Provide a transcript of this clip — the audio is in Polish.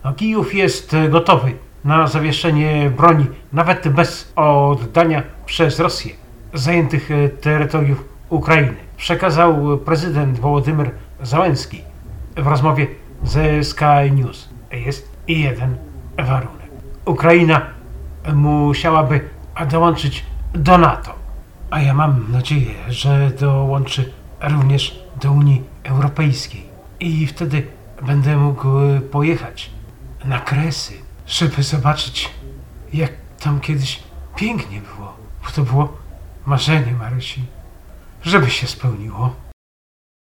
Kijów jest gotowy na zawieszenie broni, nawet bez oddania przez Rosję zajętych terytoriów Ukrainy. Przekazał prezydent Wołodymyr Zełenski w rozmowie ze Sky News. Jest jeden warunek. Ukraina musiałaby dołączyć do NATO. A ja mam nadzieję, że dołączy również do Unii Europejskiej. I wtedy będę mógł pojechać na Kresy, żeby zobaczyć, jak tam kiedyś pięknie było. Bo to było marzenie Marysi, żeby się spełniło.